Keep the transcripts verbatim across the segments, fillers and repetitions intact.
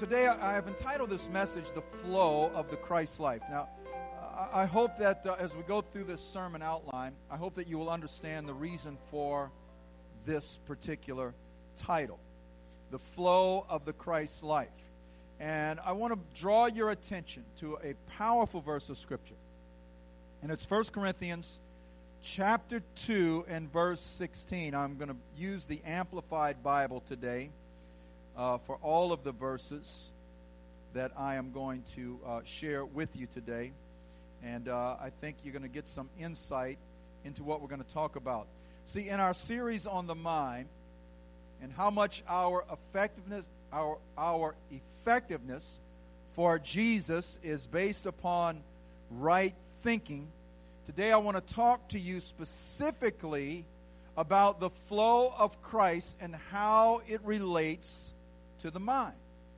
today I have entitled this message, The Flow of the Christ Life. Now, I hope that uh, as we go through this sermon outline, I hope that you will understand the reason for this particular title, The Flow of the Christ Life. And I want to draw your attention to a powerful verse of Scripture. And it's First Corinthians chapter two and verse sixteen. I'm going to use the Amplified Bible today uh, for all of the verses that I am going to uh, share with you today. And uh, I think you're going to get some insight into what we're going to talk about. See, in our series on the mind and how much our effectiveness, our our effectiveness for Jesus is based upon right thinking, today I want to talk to you specifically about the flow of Christ and how it relates to the mind.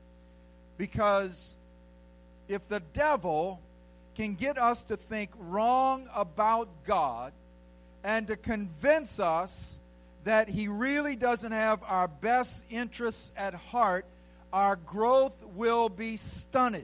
Because if the devil can get us to think wrong about God and to convince us that He really doesn't have our best interests at heart, our growth will be stunted.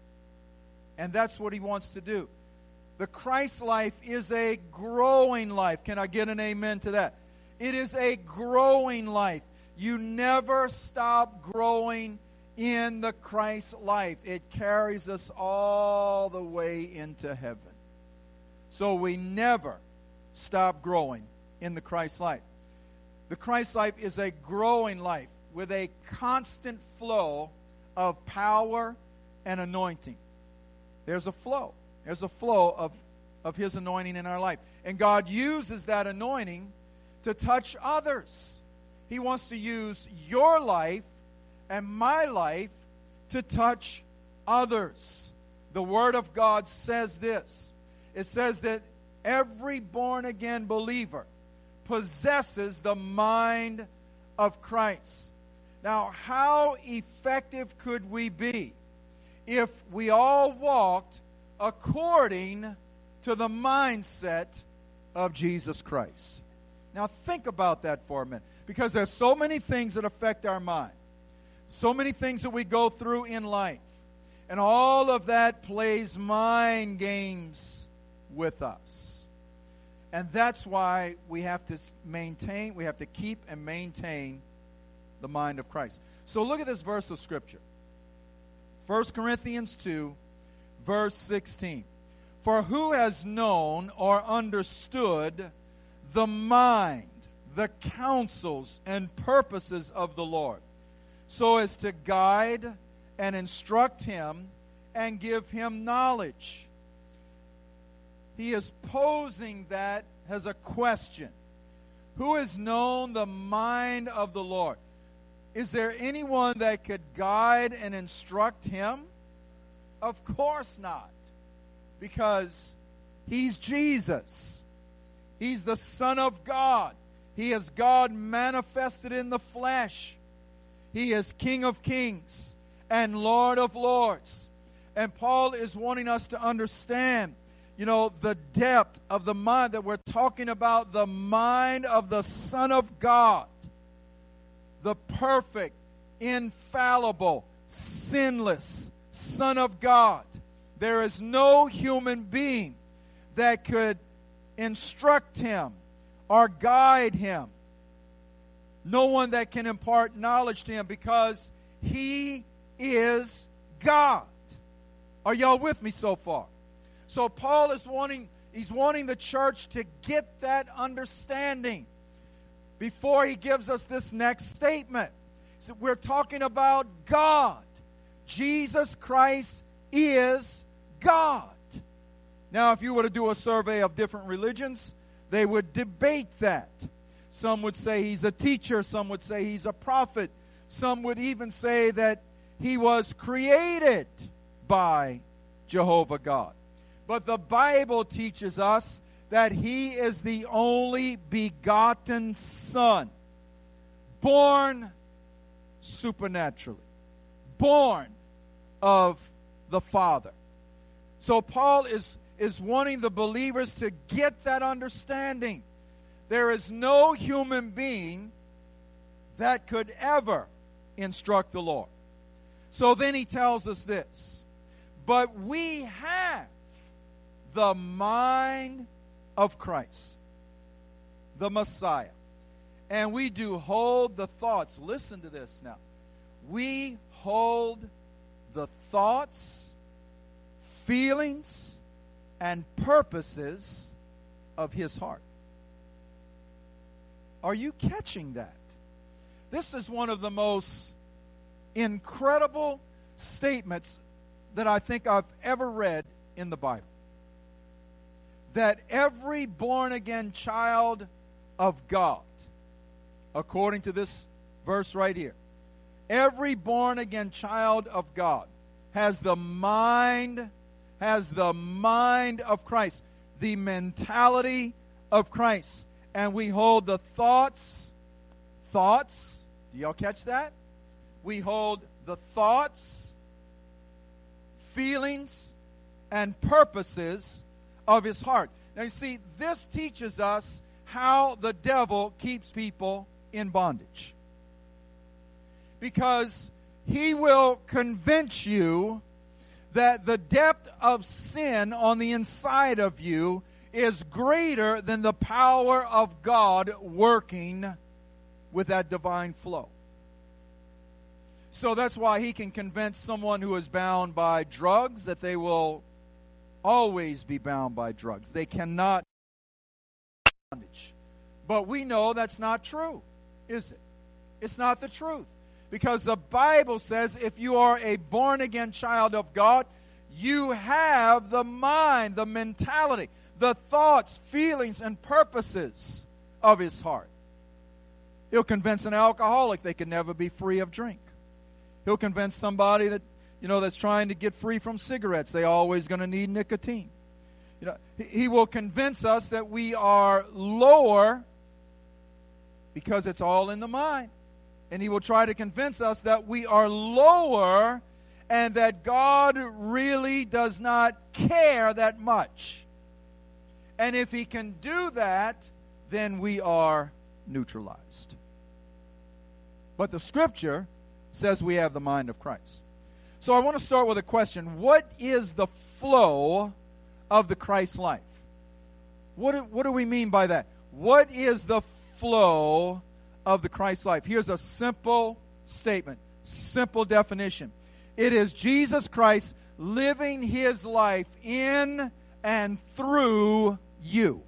And that's what he wants to do. The Christ life is a growing life. Can I get an amen to that? It is a growing life. You never stop growing in the Christ life. It carries us all the way into heaven. So we never stop growing in the Christ life. The Christ life is a growing life with a constant flow of power and anointing. There's a flow. There's a flow of, of His anointing in our life. And God uses that anointing to touch others. He wants to use your life and my life to touch others. The Word of God says this. It says that every born-again believer possesses the mind of Christ. Now, how effective could we be if we all walked according to the mindset of Jesus Christ? Now, think about that for a minute, because there's so many things that affect our mind, so many things that we go through in life, and all of that plays mind games with us. And that's why we have to maintain, we have to keep and maintain the mind of Christ. So look at this verse of Scripture. First Corinthians two, verse sixteen. For who has known or understood the mind, the counsels and purposes of the Lord, so as to guide and instruct him and give him knowledge? He is posing that as a question. Who has known the mind of the Lord? Is there anyone that could guide and instruct him? Of course not. Because He's Jesus. He's the Son of God. He is God manifested in the flesh. He is King of kings and Lord of lords. And Paul is wanting us to understand, you know, the depth of the mind, that we're talking about the mind of the Son of God. The perfect, infallible, sinless Son of God. There is no human being that could instruct Him or guide Him. No one that can impart knowledge to Him, because He is God. Are y'all with me so far? So Paul is wanting, he's wanting the church to get that understanding before he gives us this next statement. So we're talking about God. Jesus Christ is God. Now, if you were to do a survey of different religions, they would debate that. Some would say He's a teacher. Some would say He's a prophet. Some would even say that He was created by Jehovah God. But the Bible teaches us that He is the only begotten Son, born supernaturally, born of the Father. So Paul is, is wanting the believers to get that understanding. There is no human being that could ever instruct the Lord. So then he tells us this. But we have the mind of Christ, the Messiah. And we do hold the thoughts. Listen to this now. We hold the thoughts, feelings, and purposes of his heart. Are you catching that? This is one of the most incredible statements that I think I've ever read in the Bible. That every born-again child of God, according to this verse right here, every born-again child of God has the mind, has the mind of Christ, the mentality of Christ. And we hold the thoughts, thoughts, do y'all catch that? We hold the thoughts, feelings, and purposes of his heart. Now you see, this teaches us how the devil keeps people in bondage. Because he will convince you that the depth of sin on the inside of you is greater than the power of God working with that divine flow. So that's why he can convince someone who is bound by drugs that they will always be bound by drugs. They cannot bondage. But we know that's not true, is it? It's not the truth. Because the Bible says if you are a born-again child of God, you have the mind, the mentality, the thoughts, feelings, and purposes of his heart. He'll convince an alcoholic they can never be free of drink. He'll convince somebody that, you know, that's trying to get free from cigarettes, they're always going to need nicotine. You know, he will convince us that we are lower because it's all in the mind. And he will try to convince us that we are lower and that God really does not care that much. And if he can do that, then we are neutralized. But the Scripture says we have the mind of Christ. So I want to start with a question. What is the flow of the Christ life? What do, what do we mean by that? What is the flow of the Christ life? Here's a simple statement, simple definition. It is Jesus Christ living his life in and through you.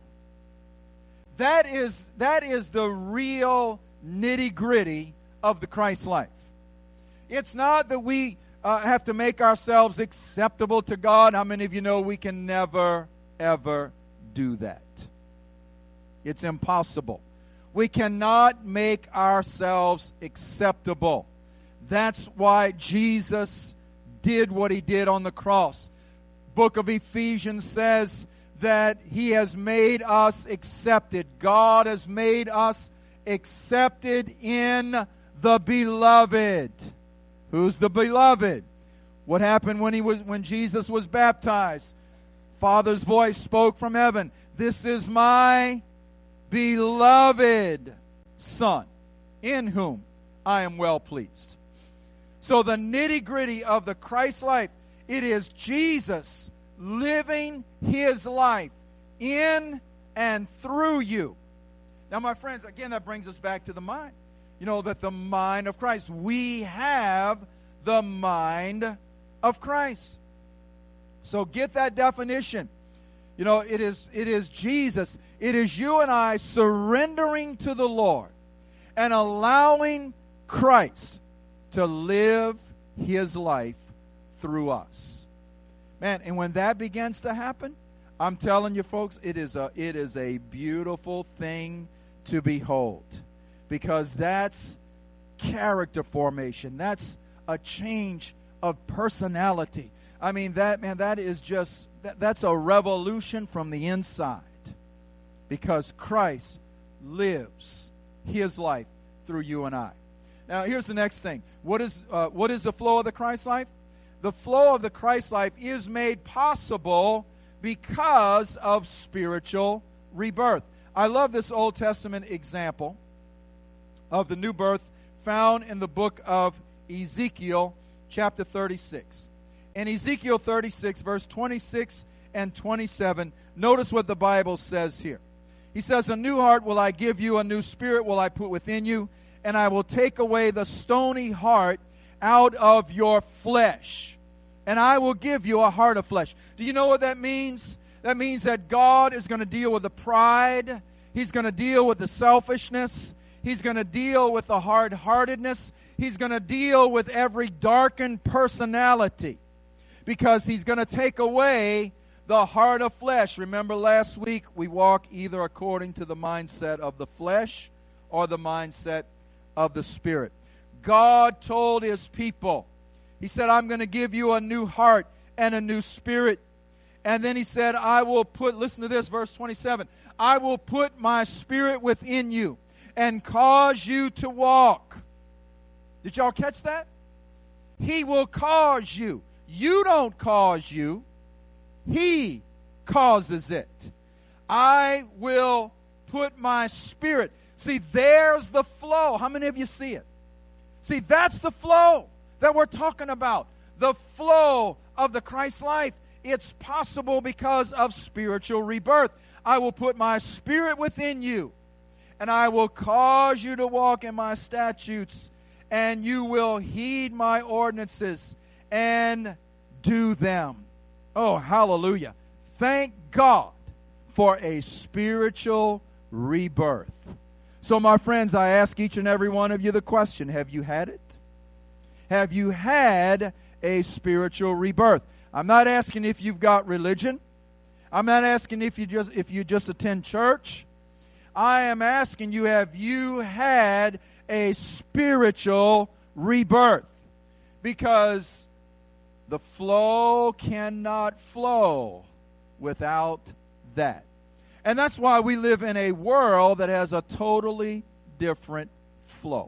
That is, that is the real nitty-gritty of the Christ life. It's not that we uh, have to make ourselves acceptable to God. How many of you know we can never, ever do that? It's impossible. We cannot make ourselves acceptable. That's why Jesus did what he did on the cross. Book of Ephesians says that he has made us accepted. God has made us accepted in the beloved. Who's the beloved? What happened when he was when Jesus was baptized? Father's voice spoke from heaven. This is my beloved Son, in whom I am well pleased. So the nitty-gritty of the Christ life, it is Jesus living his life in and through you. Now, my friends, again, that brings us back to the mind. You know, that the mind of Christ. We have the mind of Christ. So get that definition. You know, it is it is Jesus. It is you and I surrendering to the Lord and allowing Christ to live his life through us. Man, and when that begins to happen, I'm telling you folks, it is a it is a beautiful thing to behold. Because that's character formation. That's a change of personality. I mean, that man, that is just that, that's a revolution from the inside. Because Christ lives his life through you and I. Now, here's the next thing. What is uh, what is the flow of the Christ life? The flow of the Christ life is made possible because of spiritual rebirth. I love this Old Testament example of the new birth found in the book of Ezekiel, chapter thirty-six. In Ezekiel thirty-six, verse twenty-six and twenty-seven, notice what the Bible says here. He says, "A new heart will I give you, a new spirit will I put within you, and I will take away the stony heart out of your flesh, and I will give you a heart of flesh." Do you know what that means? That means that God is going to deal with the pride. He's going to deal with the selfishness. He's going to deal with the hard-heartedness. He's going to deal with every darkened personality, because He's going to take away the heart of flesh. Remember last week we walk either according to the mindset of the flesh or the mindset of the Spirit. God told His people, He said, "I'm going to give you a new heart and a new spirit." And then He said, "I will put," listen to this, verse twenty-seven, "I will put my spirit within you and cause you to walk." Did y'all catch that? He will cause you. You don't cause you. He causes it. I will put my spirit. See, there's the flow. How many of you see it? See, that's the flow that we're talking about. The flow of the Christ life. It's possible because of spiritual rebirth. I will put my spirit within you, and I will cause you to walk in my statutes, and you will heed my ordinances and do them. Oh, hallelujah. Thank God for a spiritual rebirth. So, my friends, I ask each and every one of you the question, have you had it? Have you had a spiritual rebirth? I'm not asking if you've got religion. I'm not asking if you just if you just attend church. I am asking you, have you had a spiritual rebirth? Because the flow cannot flow without that. And that's why we live in a world that has a totally different flow.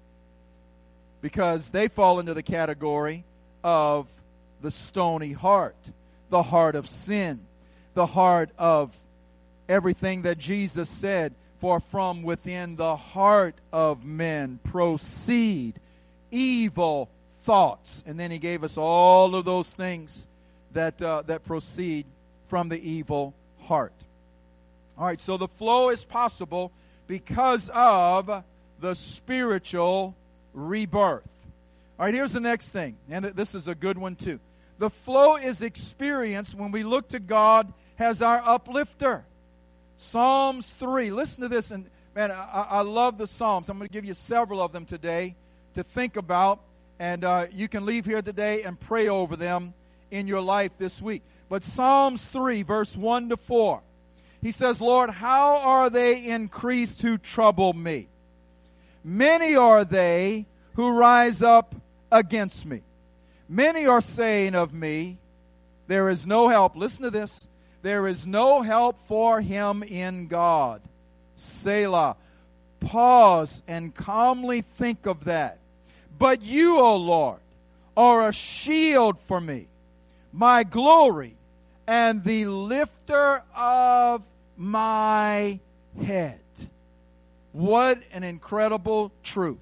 Because they fall into the category of the stony heart, the heart of sin, the heart of everything that Jesus said, for from within the heart of men proceed evil thoughts. And then He gave us all of those things that uh, that proceed from the evil heart. All right, so the flow is possible because of the spiritual rebirth. All right, here's the next thing, and this is a good one too. The flow is experienced when we look to God as our uplifter. Psalms three. Listen to this, and man, I, I love the Psalms. I'm going to give you several of them today to think about, and uh, you can leave here today and pray over them in your life this week. But Psalms three, verse one to four. He says, "Lord, how are they increased who trouble me? Many are they who rise up against me. Many are saying of me, there is no help." Listen to this. "There is no help for him in God." Selah. Pause and calmly think of that. "But you, O Lord, are a shield for me, my glory, and the lifter of my head." What an incredible truth.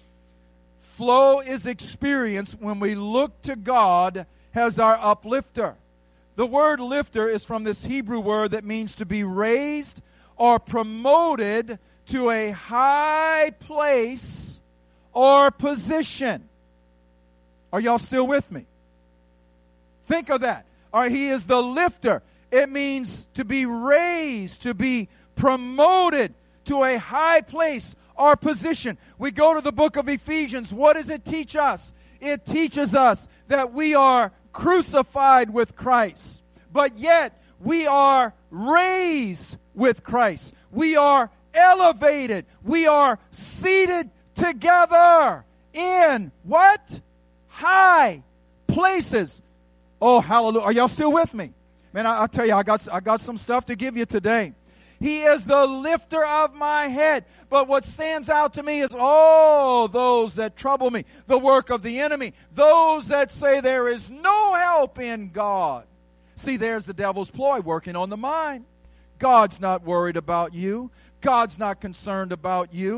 Flow is experienced when we look to God as our uplifter. The word lifter is from this Hebrew word that means to be raised or promoted to a high place or position. Are y'all still with me? Think of that. All right, He is the lifter. It means to be raised, to be promoted to a high place or position. We go to the book of Ephesians. What does it teach us? It teaches us that we are crucified with Christ, but yet we are raised with Christ. We are elevated. We are seated together in what? High places. Oh, hallelujah. Are y'all still with me? Man, I, I'll tell you, I got, I got some stuff to give you today. He is the lifter of my head. But what stands out to me is, oh, those that trouble me, the work of the enemy, those that say there is no help in God. See, there's the devil's ploy working on the mind. God's not worried about you. God's not concerned about you.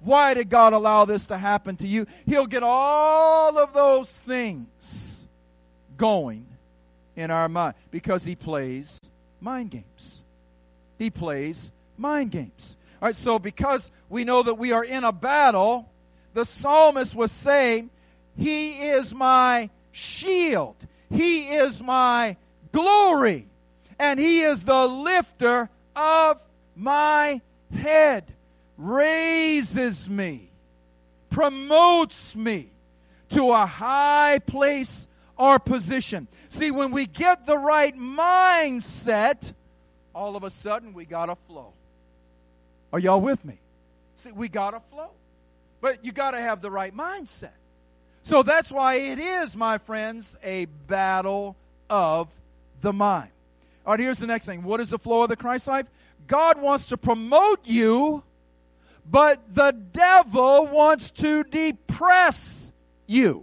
Why did God allow this to happen to you? He'll get all of those things going in our mind because he plays mind games. He plays mind games. All right, so because we know that we are in a battle, the psalmist was saying, he is my shield. He is my glory. And he is the lifter of my head. Raises me. Promotes me to a high place or position. See, when we get the right mindset, all of a sudden we got to flow. Are y'all with me? See, we got to flow. But you got to have the right mindset. So that's why it is, my friends, a battle of the mind. All right, here's the next thing. What is the flow of the Christ life? God wants to promote you, but the devil wants to depress you.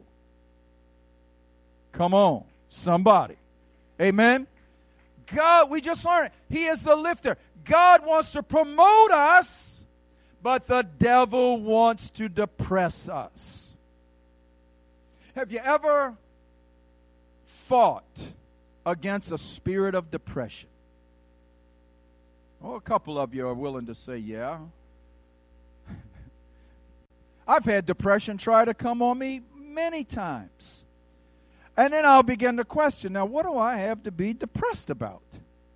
Come on, somebody. Amen? God, we just learned it. He is the lifter. God wants to promote us, but the devil wants to depress us. Have you ever fought against a spirit of depression? Oh, a couple of you are willing to say, yeah. I've had depression try to come on me many times. And then I'll begin to question, now what do I have to be depressed about?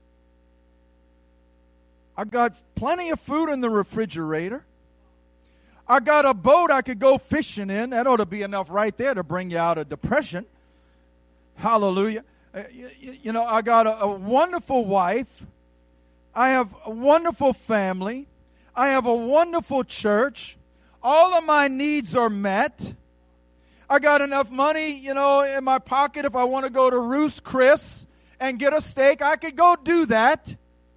I've got plenty of food in the refrigerator. I got a boat I could go fishing in. That ought to be enough right there to bring you out of depression. Hallelujah. Uh, you, you know, I got a, a wonderful wife. I have a wonderful family. I have a wonderful church. All of my needs are met. I got enough money, you know, in my pocket. If I want to go to Ruth's Chris and get a steak, I could go do that.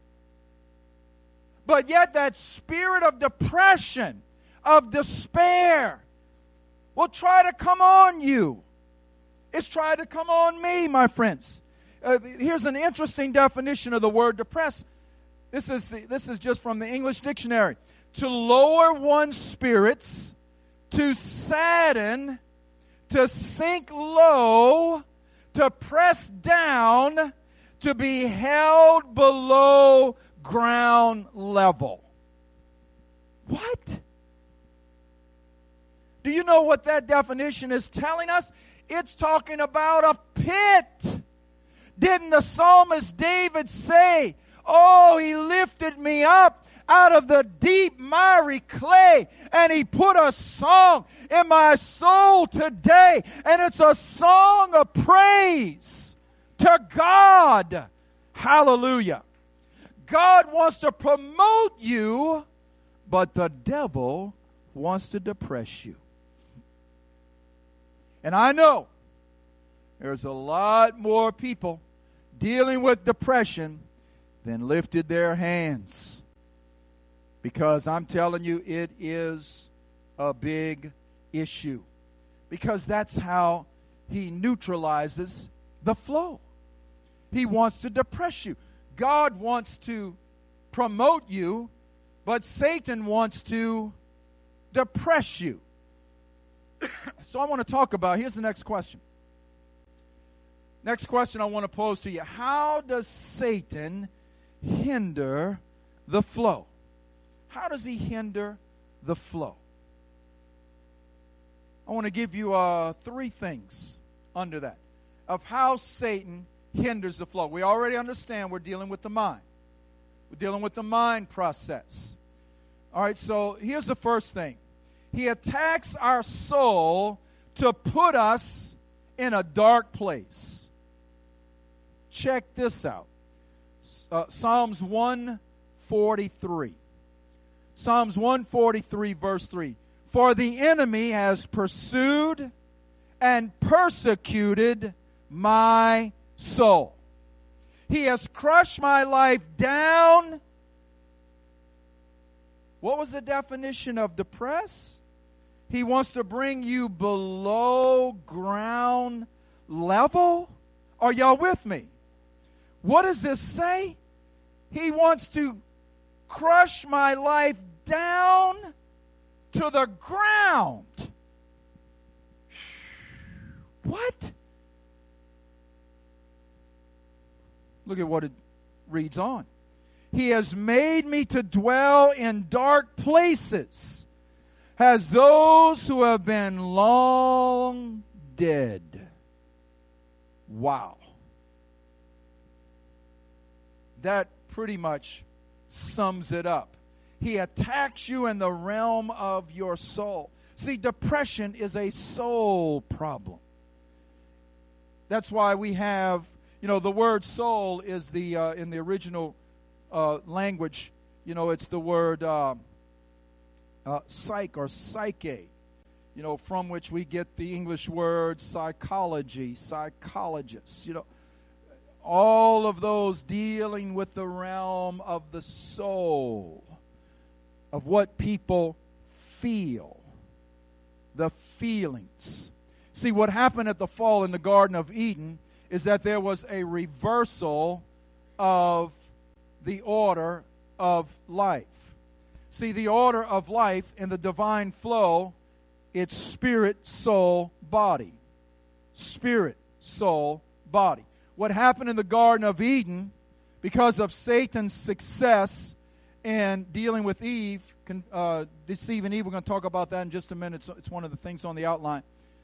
But yet that spirit of depression, of despair, will try to come on you. It's trying to come on me, my friends. Uh, here's an interesting definition of the word depress. This is the, this is just from the English dictionary. To lower one's spirits, to sadden, to sink low, to press down, to be held below ground level. What? Do you know what that definition is telling us? It's talking about a pit. Didn't the psalmist David say, oh, he lifted me up out of the deep miry clay, and he put a song in my soul today, and it's a song of praise to God. Hallelujah. God wants to promote you, but the devil wants to depress you. And I know there's a lot more people dealing with depression than lifted their hands. Because I'm telling you, it is a big issue. Because that's how he neutralizes the flow. He wants to depress you. God wants to promote you, but Satan wants to depress you. So I want to talk about, here's the next question. Next question I want to pose to you. How does Satan hinder the flow? How does he hinder the flow? I want to give you uh, three things under that of how Satan hinders the flow. We already understand we're dealing with the mind. We're dealing with the mind process. All right, so here's the first thing. He attacks our soul to put us in a dark place. Check this out. Uh, Psalms one forty-three. Psalms one forty-three, verse three. For the enemy has pursued and persecuted my soul. He has crushed my life down. What was the definition of depress? He wants to bring you below ground level. Are y'all with me? What does this say? He wants to crush my life down to the ground. What? Look at what it reads on. He has made me to dwell in dark places, as those who have been long dead. Wow. That pretty much sums it up. He attacks you in the realm of your soul. See, depression is a soul problem. That's why we have, you know, the word soul is the, uh, in the original uh, language, you know, it's the word uh, uh, psych or psyche, you know, from which we get the English word psychology, psychologists, you know. All of those dealing with the realm of the soul, of what people feel, the feelings. See, what happened at the fall in the Garden of Eden is that there was a reversal of the order of life. See, the order of life in the divine flow, it's spirit, soul, body. Spirit, soul, body. What happened in the Garden of Eden, because of Satan's success in dealing with Eve, uh, deceiving Eve, we're going to talk about that in just a minute. It's one of the things on the outline.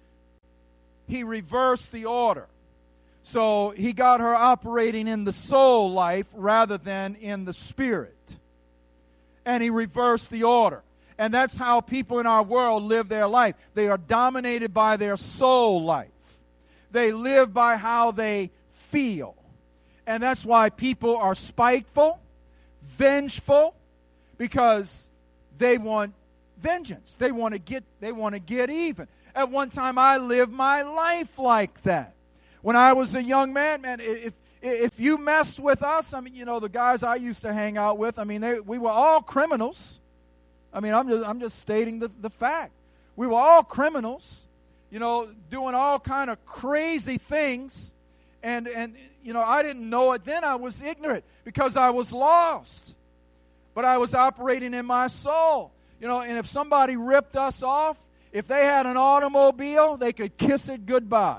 He reversed the order. So he got her operating in the soul life rather than in the spirit. And he reversed the order. And that's how people in our world live their life. They are dominated by their soul life. They live by how they feel. And that's why people are spiteful, vengeful, because they want vengeance. They want to get they want to get even. At one time I lived my life like that. When I was a young man, man, if if you messed with us, I mean, you know, the guys I used to hang out with, I mean, they, we were all criminals. I mean, I'm just I'm just stating the, the fact. We were all criminals, you know, doing all kind of crazy things. And, and you know, I didn't know it then. I was ignorant because I was lost. But I was operating in my soul. You know, and if somebody ripped us off, if they had an automobile, they could kiss it goodbye.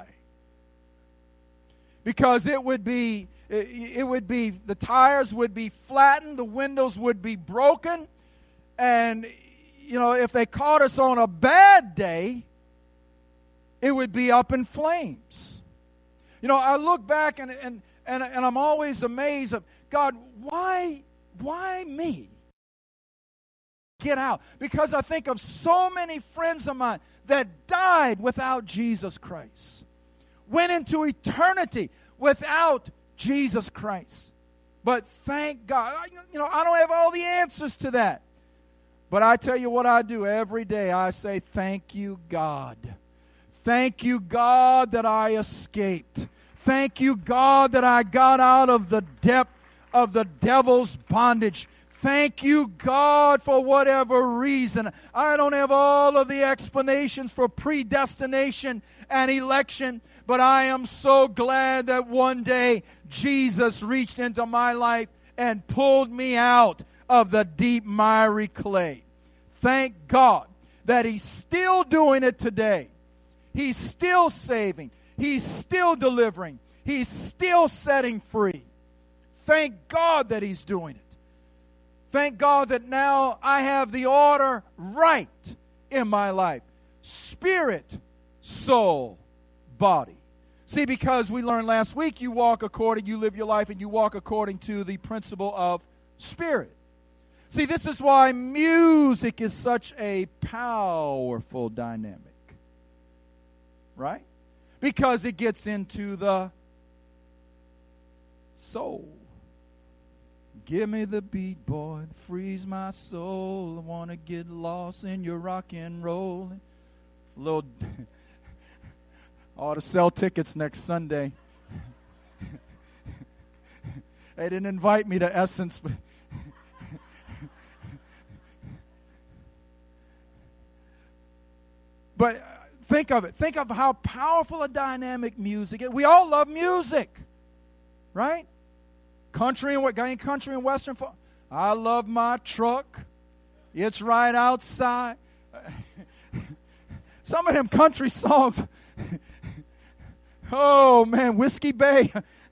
Because it would be, it, it would be, the tires would be flattened, the windows would be broken. And, you know, if they caught us on a bad day, it would be up in flames. You know, I look back and and and, and I'm always amazed of, God, why, why me? Get out. Because I think of so many friends of mine that died without Jesus Christ. Went into eternity without Jesus Christ. But thank God, I, you know, I don't have all the answers to that. But I tell you what I do every day. I say, thank you, God. Thank you, God, that I escaped. Thank you, God, that I got out of the depth of the devil's bondage. Thank you, God, for whatever reason. I don't have all of the explanations for predestination and election, but I am so glad that one day Jesus reached into my life and pulled me out of the deep miry clay. Thank God that He's still doing it today. He's still saving. He's still delivering. He's still setting free. Thank God that He's doing it. Thank God that now I have the order right in my life. Spirit, soul, body. See, because we learned last week, you walk according, you live your life, and you walk according to the principle of spirit. See, this is why music is such a powerful dynamic. Right? Because it gets into the soul. Give me the beat, boy, freeze my soul. I want to get lost in your rock and roll. A little, I ought to sell tickets next Sunday. They didn't invite me to Essence, but but think of it. Think of how powerful a dynamic music is. We all love music, right? Country and what? Got any country and western folk? I love my truck. It's right outside. some of them country songs. Oh, man, Whiskey Bay.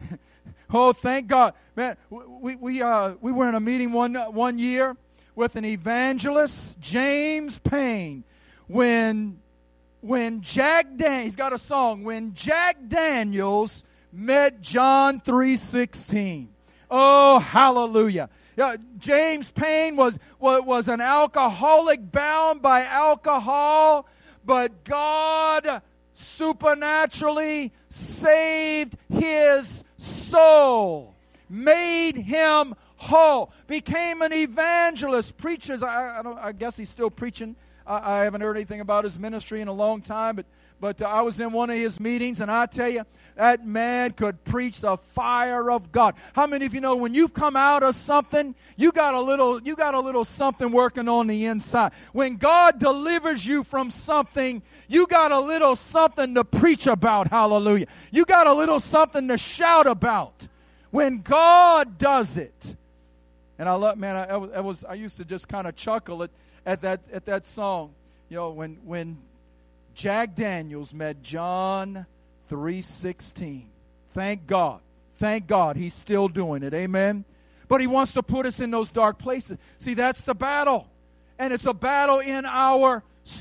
Oh, thank God. Man, we, we, uh, we were in a meeting one, one year with an evangelist, James Payne. When, when Jack Dan, he's got a song, when Jack Daniels met John three sixteen. Oh, hallelujah. Yeah, James Payne was, was, was an alcoholic bound by alcohol, but God supernaturally saved his soul, made him whole, became an evangelist, preaches. I, I, don't, I guess he's still preaching. I, I haven't heard anything about his ministry in a long time, but But uh, I was in one of his meetings, and I tell you, that man could preach the fire of God. How many of you know when you've come out of something, you got a little, you got a little something working on the inside. When God delivers you from something, you got a little something to preach about. Hallelujah! You got a little something to shout about when God does it. And I love, man, I, I was, I was, I used to just kind of chuckle at, at that at that song. You know, when when. Jack Daniels met John three sixteen. Thank God. Thank God he's still doing it. Amen. But he wants to put us in those dark places. See, that's the battle. And it's a battle in our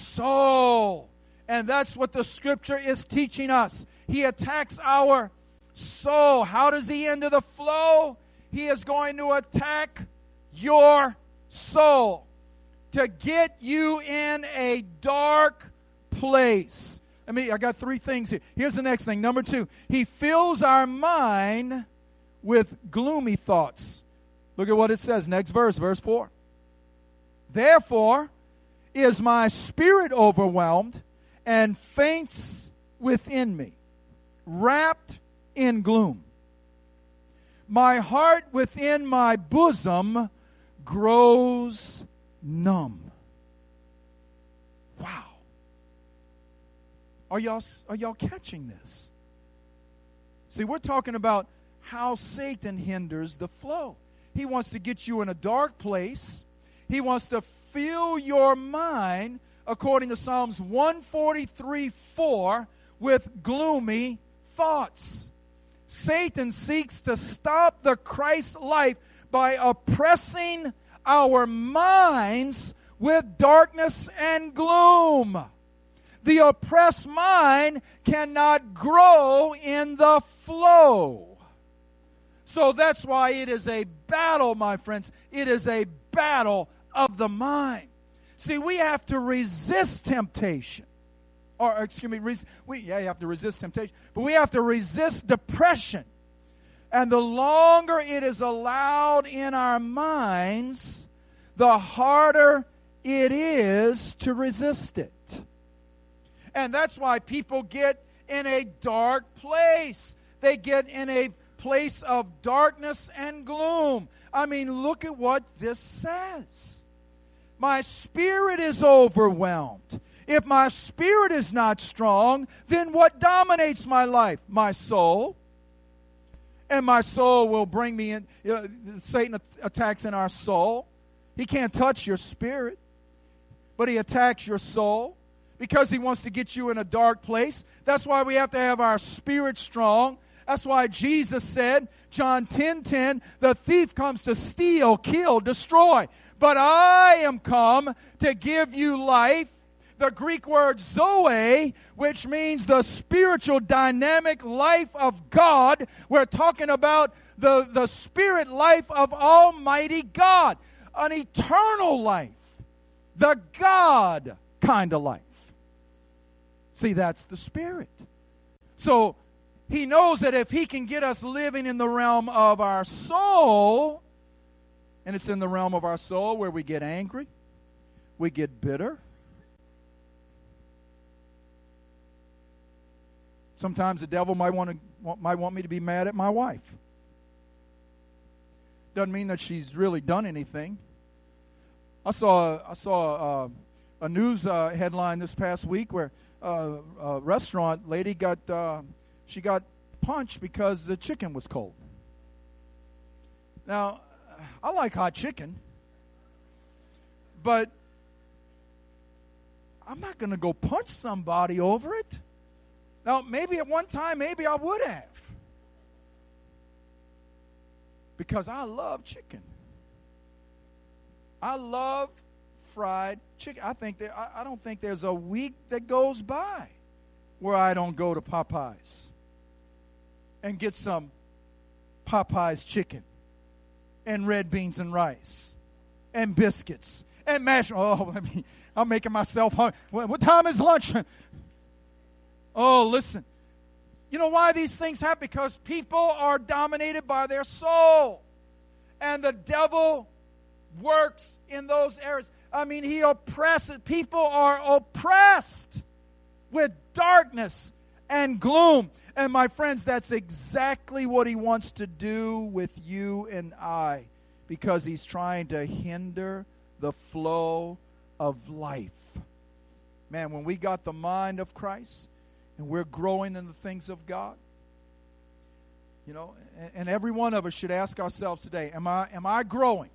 soul. And that's what the Scripture is teaching us. He attacks our soul. How does he enter the flow? He is going to attack your soul to get you in a dark place. I mean, I got three things here. Here's the next thing. Number two, he fills our mind with gloomy thoughts. Look at what it says. Next verse, verse four. Therefore is my spirit overwhelmed and faints within me, wrapped in gloom. My heart within my bosom grows numb. Wow. Are y'all, are y'all catching this? See, we're talking about how Satan hinders the flow. He wants to get you in a dark place. He wants to fill your mind, according to Psalms one forty-three four, with gloomy thoughts. Satan seeks to stop the Christ life by oppressing our minds with darkness and gloom. The oppressed mind cannot grow in the flow. So that's why it is a battle, my friends. It is a battle of the mind. See, we have to resist temptation. Or, excuse me, res- we, yeah, you have to resist temptation. But we have to resist depression. And the longer it is allowed in our minds, the harder it is to resist it. And that's why people get in a dark place. They get in a place of darkness and gloom. I mean, look at what this says. My spirit is overwhelmed. If my spirit is not strong, then what dominates my life? My soul. And my soul will bring me in. You know, Satan attacks in our soul. He can't touch your spirit, but he attacks your soul. Because he wants to get you in a dark place. That's why we have to have our spirit strong. That's why Jesus said, John ten ten, the thief comes to steal, kill, destroy. But I am come to give you life. The Greek word zoe, which means the spiritual dynamic life of God. We're talking about the, the spirit life of Almighty God. An eternal life. The God kind of life. See, that's the Spirit. So, he knows that if he can get us living in the realm of our soul, and it's in the realm of our soul where we get angry, we get bitter. Sometimes the devil might want to might want me to be mad at my wife. Doesn't mean that she's really done anything. I saw I saw uh, a news uh, headline this past week where Uh, a restaurant lady got uh, she got punched because the chicken was cold. Now, I like hot chicken, but I I'm not going to go punch somebody over it. Now, maybe at one time, maybe I would have. Because I love chicken. I love fried chicken. I think that I, I don't think there's a week that goes by where I don't go to Popeyes and get some Popeyes chicken and red beans and rice and biscuits and mashed. Oh, I mean, I'm making myself hungry. What time is lunch? Oh, listen. You know why these things happen? Because people are dominated by their soul. And the devil works in those areas. I mean, he oppresses. People are oppressed with darkness and gloom. And my friends, that's exactly what he wants to do with you and I. Because he's trying to hinder the flow of life. Man, when we got the mind of Christ, and we're growing in the things of God. You know, and, and every one of us should ask ourselves today, am I am I growing?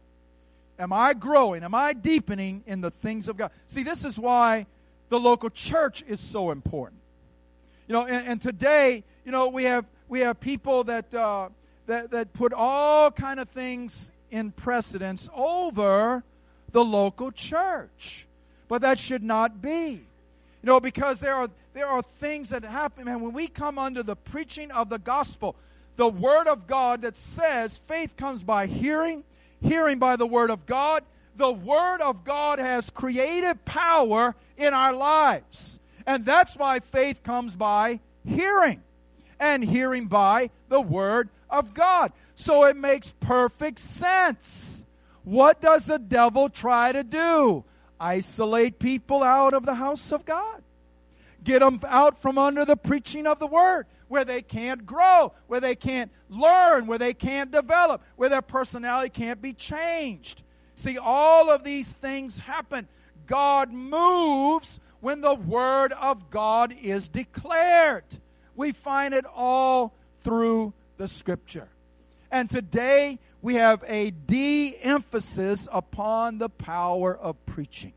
Am I growing? Am I deepening in the things of God? See, this is why the local church is so important. You know, and, and today, you know, we have we have people that uh, that that put all kind of things in precedence over the local church. But that should not be. You know, because there are there are things that happen, man, when we come under the preaching of the gospel, the Word of God that says faith comes by hearing, hearing by the Word of God. The Word of God has creative power in our lives. And that's why faith comes by hearing, and hearing by the Word of God. So it makes perfect sense. What does the devil try to do? Isolate people out of the house of God. Get them out from under the preaching of the Word, where they can't grow, where they can't learn, where they can't develop, where their personality can't be changed. See, all of these things happen. God moves when the Word of God is declared. We find it all through the Scripture. And today, we have a de-emphasis upon the power of preaching.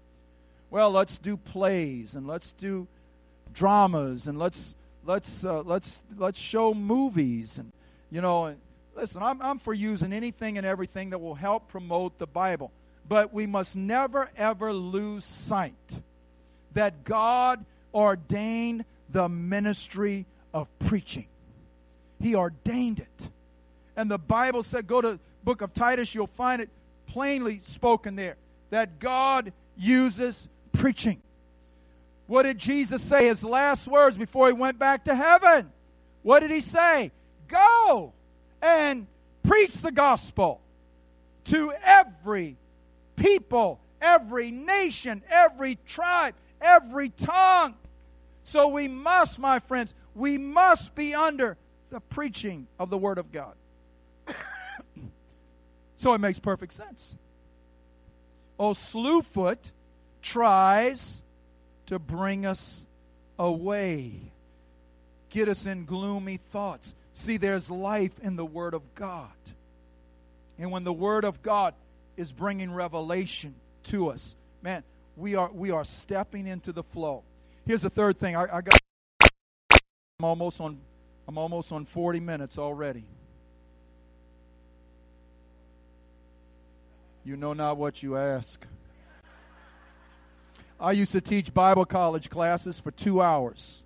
Well, let's do plays and let's do dramas and let's let's uh, let's let's show movies and you know. And listen, I'm I'm for using anything and everything that will help promote the Bible, but we must never ever lose sight that God ordained the ministry of preaching. He ordained it. And the Bible said, go to the book of Titus, you'll find it plainly spoken there, that God uses preaching. What did Jesus say? His last words before he went back to heaven. What did he say? Go and preach the gospel to every people, every nation, every tribe, every tongue. So we must, my friends, we must be under the preaching of the Word of God. So it makes perfect sense. Oh, Slewfoot tries to bring us away, get us in gloomy thoughts. See, there's life in the Word of God. And when the Word of God is bringing revelation to us, man, we are we are stepping into the flow. Here's the third thing. I, I got. I'm almost on. I'm almost on forty minutes already. You know not what you ask. I used to teach Bible college classes for two hours.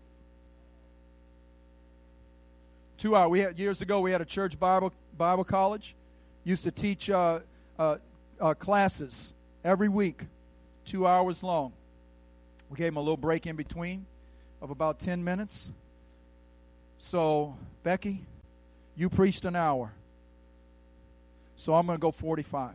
Two hours. We had years ago. We had a church Bible Bible college. Used to teach uh, uh, uh, classes every week, two hours long. We gave them a little break in between of about ten minutes. So, Becky, you preached an hour. So I'm going to go forty-five.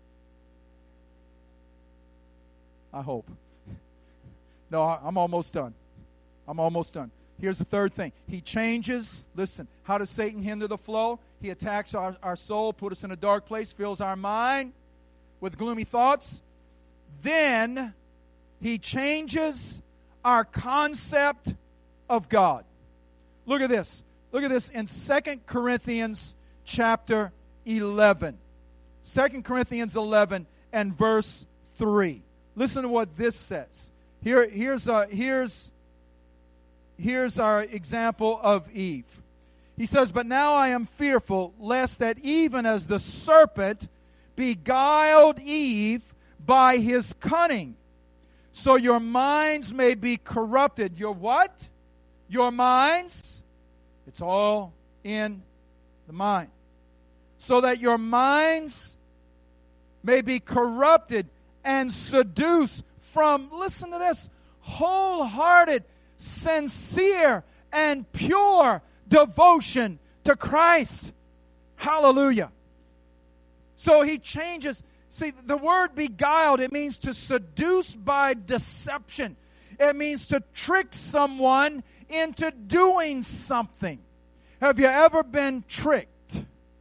I hope. No, I'm almost done. I'm almost done. Here's the third thing. He changes. Listen, how does Satan hinder the flow? He attacks our, our soul, put us in a dark place, fills our mind with gloomy thoughts. Then he changes our concept of God. Look at this. Look at this in Second Corinthians chapter eleven. Second Corinthians eleven and verse three. Listen to what this says. Here, here's, uh, here's, here's our example of Eve. He says, "But now I am fearful, lest that even as the serpent beguiled Eve by his cunning, so your minds may be corrupted." Your what? Your minds. It's all in the mind. "So that your minds may be corrupted and seduced from," listen to this, "wholehearted, sincere, and pure devotion to Christ." Hallelujah. So he changes. See, the word beguiled, it means to seduce by deception. It means to trick someone into doing something. Have you ever been tricked?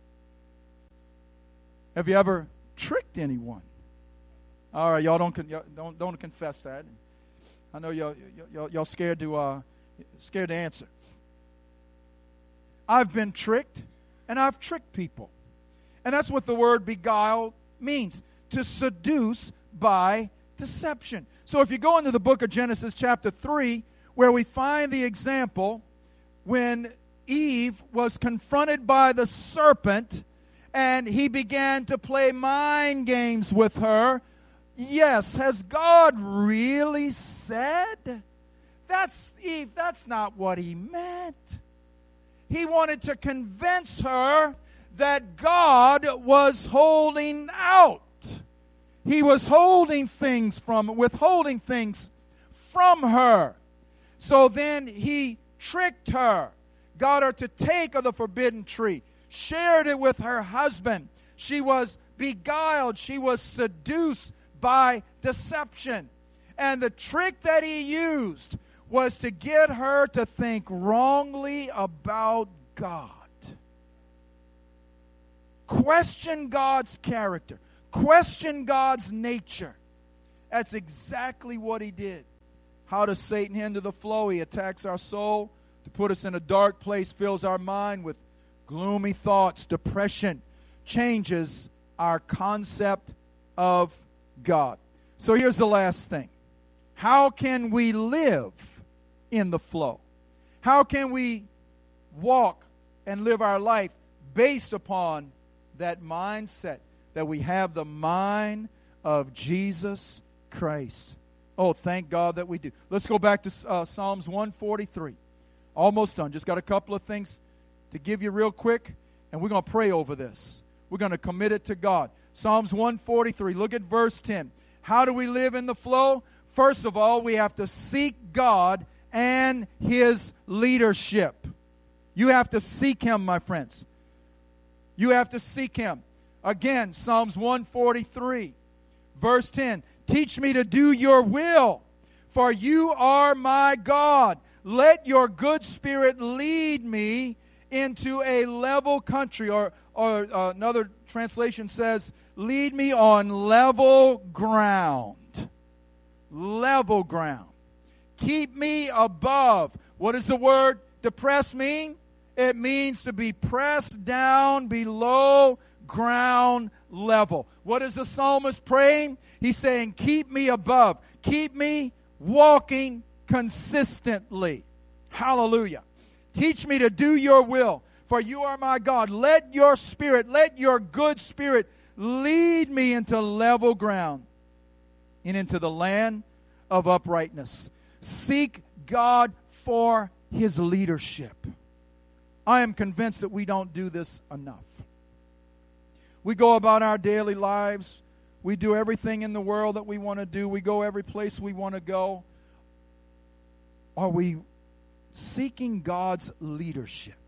Have you ever tricked anyone? All right, y'all don't y'all don't don't confess that. I know y'all y'all, y'all scared to uh, scared to answer. I've been tricked, and I've tricked people. And that's what the word beguile means, to seduce by deception. So if you go into the book of Genesis chapter three, where we find the example when Eve was confronted by the serpent, and he began to play mind games with her. Yes, has God really said? That's Eve, that's not what he meant. He wanted to convince her that God was holding out. He was holding things from, withholding things from her. So then he tricked her, got her to take of the forbidden tree, shared it with her husband. She was beguiled. She was seduced by deception. And the trick that he used was to get her to think wrongly about God. Question God's character. Question God's nature. That's exactly what he did. How does Satan hinder the flow? He attacks our soul to put us in a dark place, fills our mind with gloomy thoughts, depression, changes our concept of God. So here's the last thing. How can we live in the flow? How can we walk and live our life based upon that mindset that we have the mind of Jesus Christ? Oh, thank God that we do. Let's go back to uh, Psalms one forty-three. Almost done. Just got a couple of things to give you real quick, and we're going to pray over this. We're going to commit it to God. Psalms one forty-three. Look at verse ten. How do we live in the flow? First of all, we have to seek God and His leadership. You have to seek Him, my friends. You have to seek Him. Again, Psalms one forty-three, verse ten. Teach me to do your will, for you are my God. Let your good spirit lead me into a level country. Or, or uh, another translation says, lead me on level ground. Level ground. Keep me above. What does the word depress mean? It means to be pressed down below ground level. What is the psalmist praying? He's saying, keep me above. Keep me walking consistently. Hallelujah. Teach me to do your will, for you are my God. Let your spirit, let your good spirit lead me into level ground and into the land of uprightness. Seek God for His leadership. I am convinced that we don't do this enough. We go about our daily lives. We do everything in the world that we want to do. We go every place we want to go. Are we seeking God's leadership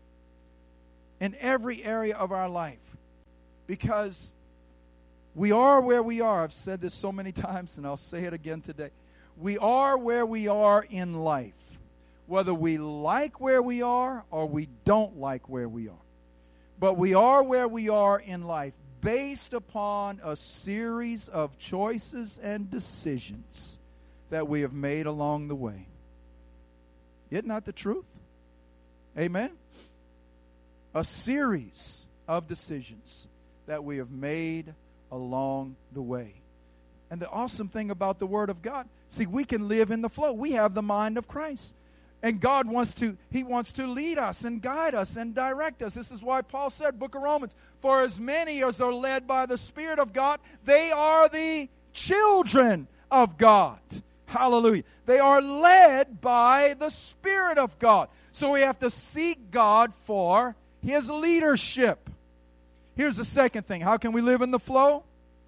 in every area of our life? Because we are where we are. I've said this so many times, and I'll say it again today. We are where we are in life, whether we like where we are or we don't like where we are. But we are where we are in life based upon a series of choices and decisions that we have made along the way. Isn't that the truth? Amen? A series of decisions that we have made along the way. And the awesome thing about the Word of God, see, we can live in the flow. We have the mind of Christ. And God wants to, He wants to lead us and guide us and direct us. This is why Paul said, Book of Romans, for as many as are led by the Spirit of God, they are the children of God. Hallelujah. They are led by the Spirit of God. So we have to seek God for His leadership. Here's the second thing. How can we live in the flow?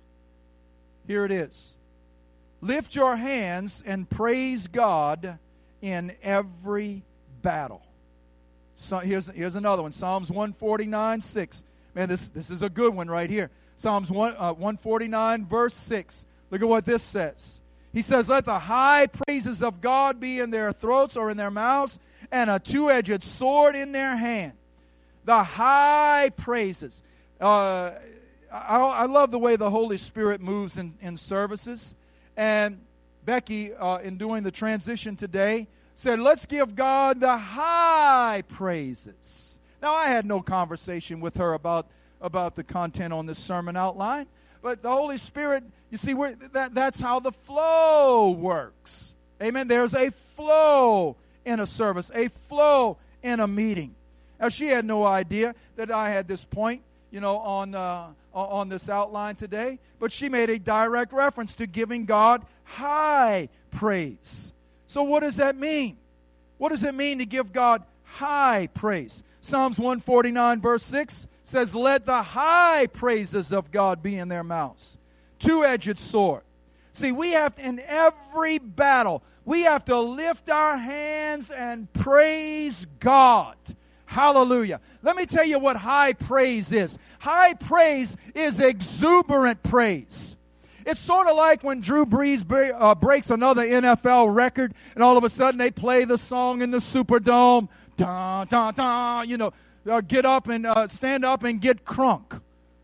Here it is. Lift your hands and praise God in every battle. So here's, here's another one. Psalms one forty-nine, six. Man, this, this is a good one right here. Psalms one, uh, one forty-nine, verse six. Look at what this says. He says, let the high praises of God be in their throats or in their mouths, and a two-edged sword in their hand. The high praises. Uh, I, I love the way the Holy Spirit moves in, in services. And Becky, uh, in doing the transition today, said, let's give God the high praises. Now, I had no conversation with her about, about the content on this sermon outline. But the Holy Spirit, you see, we're, that, that's how the flow works. Amen. There's a flow in a service, a flow in a meeting. Now, she had no idea that I had this point, you know, on uh, on this outline today. But she made a direct reference to giving God high praise. So what does that mean? What does it mean to give God high praise? Psalms one forty-nine, verse six says, let the high praises of God be in their mouths. Two-edged sword. See, we have to, in every battle, we have to lift our hands and praise God. Hallelujah. Let me tell you what high praise is. High praise is exuberant praise. It's sort of like when Drew Brees uh, breaks another N F L record, and all of a sudden they play the song in the Superdome. Da, da, da, you know, uh, get up and uh, stand up and get crunk.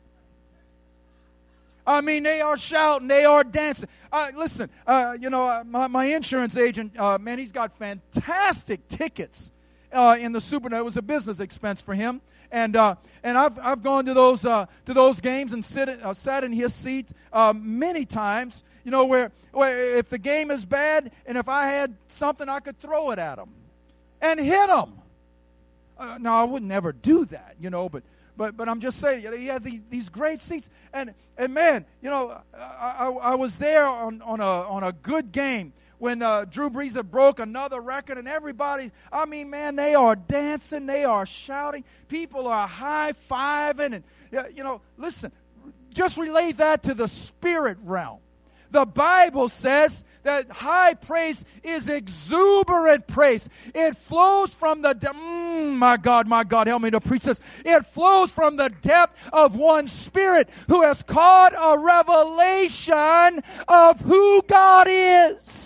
I mean, they are shouting, they are dancing. Uh, listen, uh, you know, uh, my, my insurance agent, uh, man, he's got fantastic tickets uh, in the Superdome. It was a business expense for him. And uh, and I've I've gone to those uh, to those games and sit uh, sat in his seat uh, many times. You know, where where if the game is bad and if I had something, I could throw it at him and hit him. Uh, now I would never do that, you know, but but but I'm just saying, you know, he had these these great seats, and and man, you know, I I, I was there on on a on a good game when uh, Drew Brees had broke another record, and everybody, I mean, man, they are dancing, they are shouting, people are high-fiving, and, you know, listen, just relate that to the spirit realm. The Bible says that high praise is exuberant praise. It flows from the, de- mm, my God, my God, help me to preach this. It flows from the depth of one's spirit who has caught a revelation of who God is.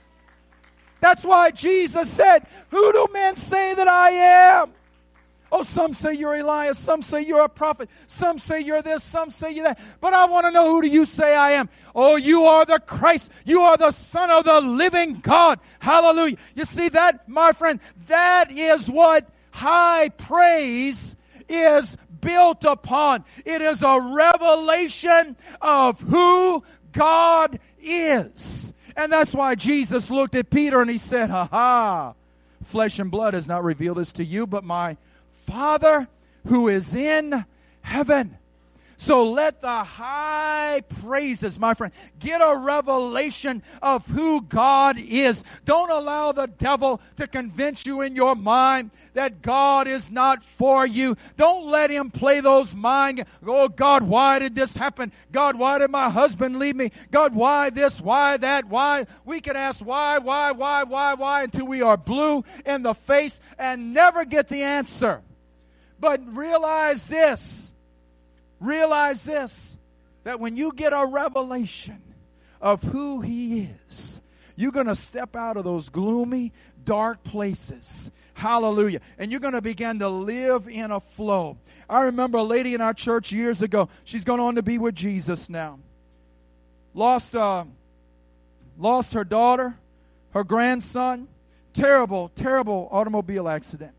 That's why Jesus said, who do men say that I am? Oh, some say you're Elias. Some say you're a prophet. Some say you're this. Some say you're that. But I want to know, who do you say I am? Oh, you are the Christ. You are the Son of the living God. Hallelujah. You see that, my friend? That is what high praise is built upon. It is a revelation of who God is. And that's why Jesus looked at Peter and he said, ha ha, flesh and blood has not revealed this to you, but my Father who is in heaven. So let the high praises, my friend, get a revelation of who God is. Don't allow the devil to convince you in your mind that God is not for you. Don't let him play those mind. Oh, God, why did this happen? God, why did my husband leave me? God, why this? Why that? Why? We can ask why, why, why, why, why until we are blue in the face and never get the answer. But realize this. Realize this, that when you get a revelation of who He is, you're going to step out of those gloomy, dark places. Hallelujah. And you're going to begin to live in a flow. I remember a lady in our church years ago. She's gone on to be with Jesus now. Lost, uh, lost her daughter, her grandson. Terrible, terrible automobile accident.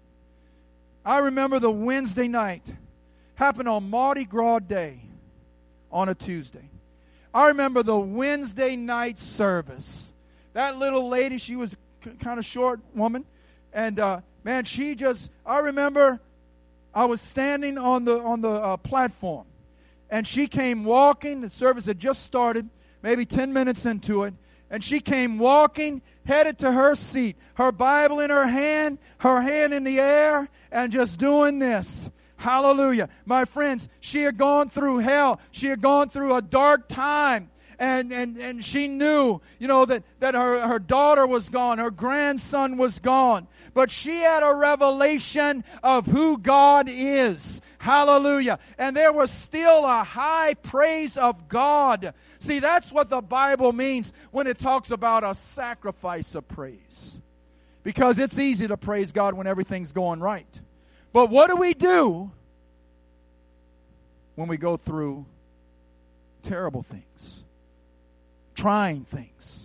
I remember the Wednesday night. Happened on Mardi Gras Day on a Tuesday. I remember the Wednesday night service. That little lady, she was c- kind of short woman. And, uh, man, she just, I remember I was standing on the, on the uh, platform. And she came walking. The service had just started, maybe ten minutes into it. And she came walking, headed to her seat, her Bible in her hand, her hand in the air, and just doing this. Hallelujah. My friends, she had gone through hell. She had gone through a dark time. And, and, and she knew, you know, that, that her, her daughter was gone, her grandson was gone. But she had a revelation of who God is. Hallelujah. And there was still a high praise of God. See, that's what the Bible means when it talks about a sacrifice of praise. Because it's easy to praise God when everything's going right. But what do we do when we go through terrible things? Trying things.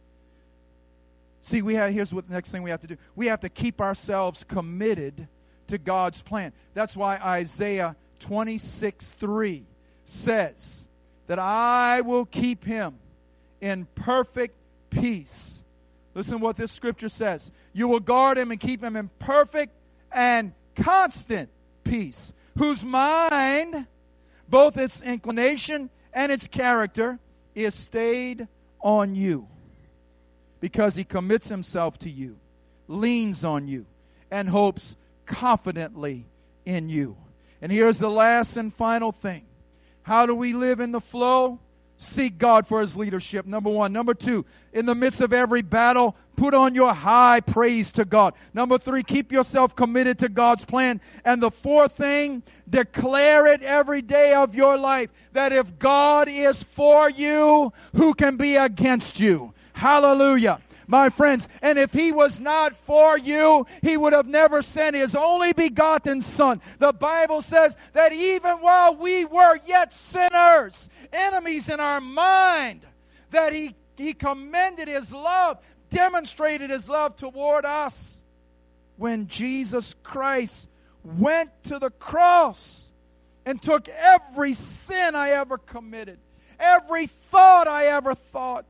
See, we have, here's what the next thing we have to do. We have to keep ourselves committed to God's plan. That's why Isaiah twenty-six three says that I will keep him in perfect peace. Listen to what this scripture says. You will guard him and keep him in perfect and constant peace, whose mind, both its inclination and its character, is stayed on you, because he commits himself to you, leans on you, and hopes confidently in you. And here's the last and final thing. How do we live in the flow? Seek God for his leadership, number one. Number two, in the midst of every battle, put on your high praise to God. Number three, keep yourself committed to God's plan. And the fourth thing, declare it every day of your life, that if God is for you, who can be against you? Hallelujah. My friends, and if he was not for you, he would have never sent his only begotten Son. The Bible says that even while we were yet sinners, enemies in our mind, that he, he commended his love, demonstrated his love toward us when Jesus Christ went to the cross and took every sin I ever committed, every thought I ever thought,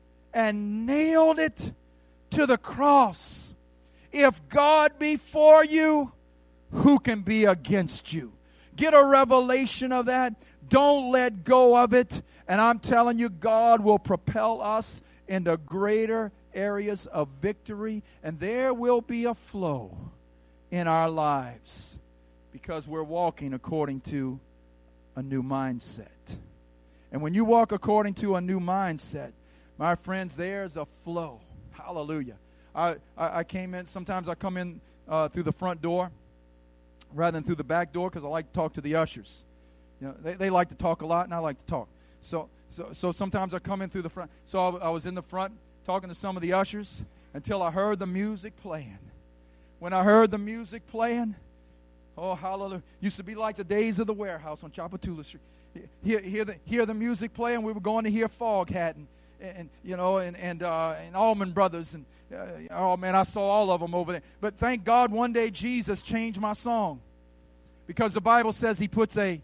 and nailed it to the cross. If God be for you, who can be against you? Get a revelation of that. Don't let go of it. And I'm telling you, God will propel us into greater areas of victory. And there will be a flow in our lives because we're walking according to a new mindset. And when you walk according to a new mindset, my friends, there's a flow. Hallelujah. I, I, I came in, sometimes I come in uh, through the front door rather than through the back door because I like to talk to the ushers. You know, they, they like to talk a lot and I like to talk. So so, so sometimes I come in through the front. So I, I was in the front talking to some of the ushers until I heard the music playing. When I heard the music playing, oh, hallelujah. Used to be like the days of the warehouse on Chapatula Street. Hear, hear, the, hear the music playing. We were going to hear Foghat and And, you know, and and, uh, and Allman Brothers, and uh, oh man, I saw all of them over there. But thank God, one day Jesus changed my song, because the Bible says He puts a.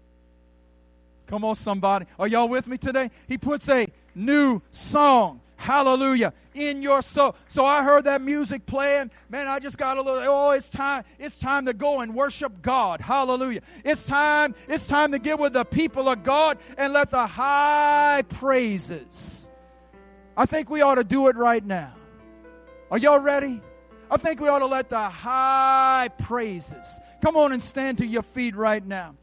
Come on, somebody, are y'all with me today? He puts a new song, hallelujah, in your soul. So I heard that music playing, man. I just got a little. Oh, it's time! It's time to go and worship God, hallelujah! It's time. It's time to get with the people of God and let the high praises. I think we ought to do it right now. Are y'all ready? I think we ought to let the high praises. Come on and stand to your feet right now.